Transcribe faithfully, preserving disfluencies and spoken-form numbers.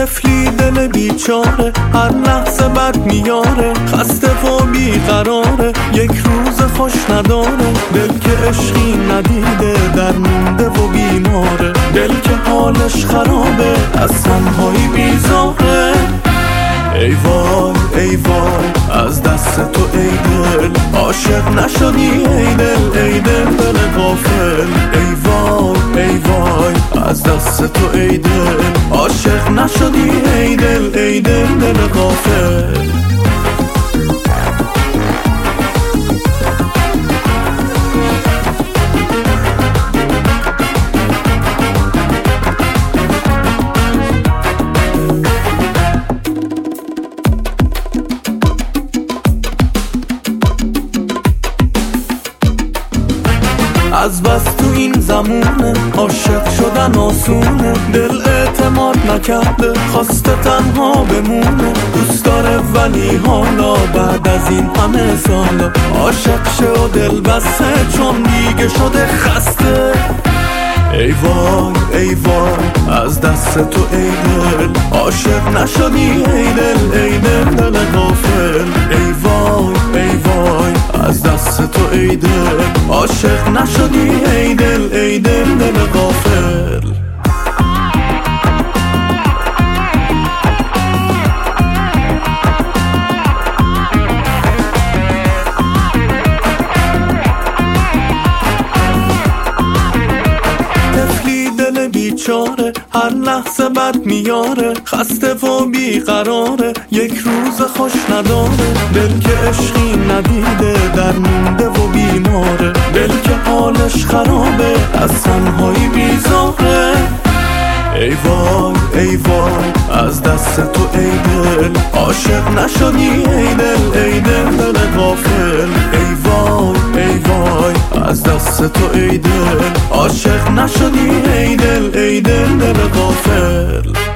طفلی دل بیچاره هر لحظه بد میاره، خسته و بیقراره یک روز خوش نداره. دل که عشقی ندیده در مونده و بیماره، دل که حالش خرابه از تنهایی بیزاره. ای وای ای وای از دست تو ای دل، عاشق نشدی ای دل ای دل دل غافل. ای وای ای وای از دست تو ای دل، عاشق نشدی ای دل ای دل دل غافل. از بس تو این زمونه عاشق شدن آسونه، دل اعتماد نکرده خواسته تنها بمونه. دوست داره ولی حالا بعد از این همه سالا عاشق شه و دل بسته چون دیگه شده خسته. ای وای ای وای از دست تو ای دل، عاشق نشدی ای دل ای دل دل غافل. ای وای ای وای از دست تو ای دل، عاشق نشدی ای دل ای دل دل غافل. بیچاره هر لحظه بد میاره، خسته و بیقراره یک روز خوش نداره. دل که عشقی ندیده در مونده و بیماره، دل که حالش خرابه از تنهایی بیزاره. ای وای ای وای از دست تو ای دل، عاشق نشدی ای دل ای دل دل غافل. ای وای ای وای از دست تو ای دل، عاشق نشدی ای دل ای دل دل غافل.